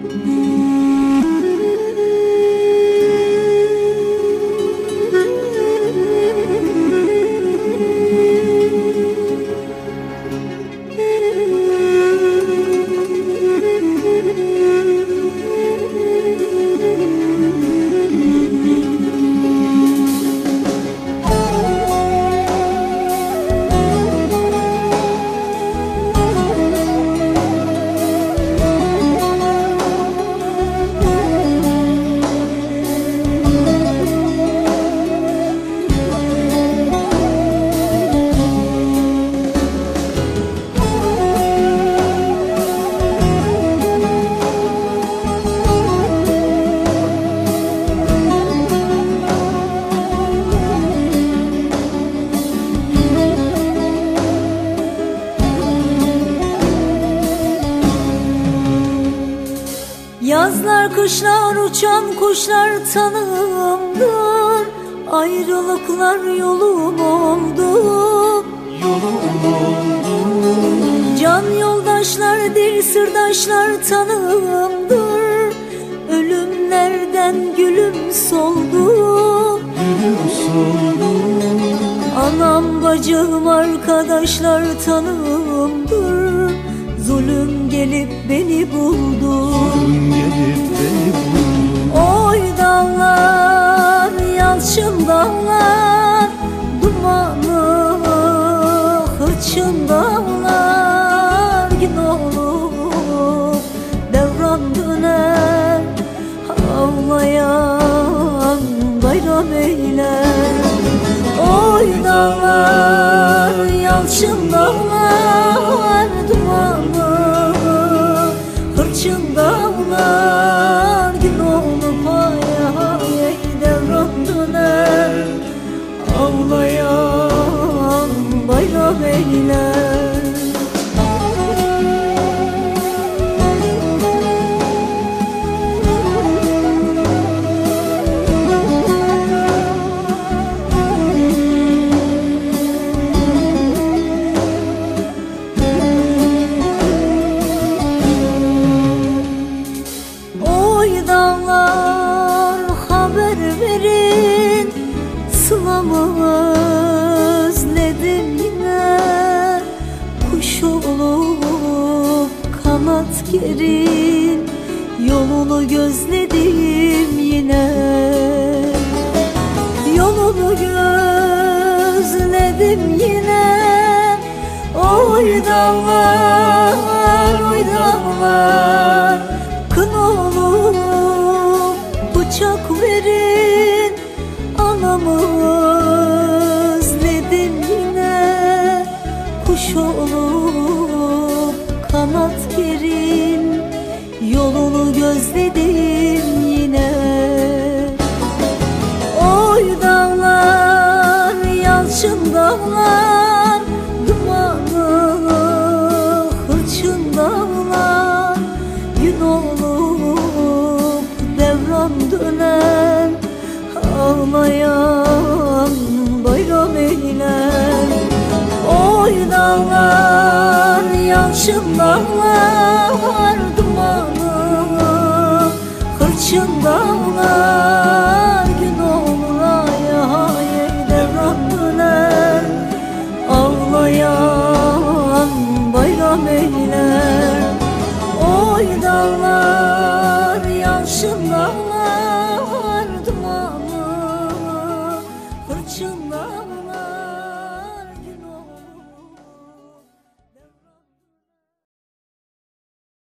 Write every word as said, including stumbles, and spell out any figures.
Yazlar kışlar uçan kuşlar tanığımdır, ayrılıklar yolum oldu. Yolum oldu. Can yoldaşlar dir sırdaşlar tanığımdır, ölümlerden gülüm soldu. Gülüm soldu. Anam bacım arkadaşlar tanığımdır, zulüm gelip beni buldu. Zulüm gelip beni buldu. Oy dağlar, yalçın dağlar, dumanı hırçın dağlar, gün olur devran döner, ağlayan bayram eyler. Oy dağlar, yalçın dağlar, dumanı hırçın dağlar, gün olup ay ay devran döner, ağlayan bayram eyler. Haber verin, sılamı özledim yine. Kuş olup kanat gerin, yolunu gözledim yine. Yolunu gözledim yine. Oy dağlar, oy dağlar, kın olup bıçak verin, anamı özledim yine. Kuş olup kanat gerin, yolunu gözledim yine. Oy dağlar, yalçın dağlar, dumanı hırçın dağlar, gün olup devran döner, ağlayan bayram eyler. Oy dağlar, yalçın dağlar, dumanı hırçın dağlar, gün olur ay ay devran döner, ağlayan bayram eyler. Oy dağlar, yalçın dağlar,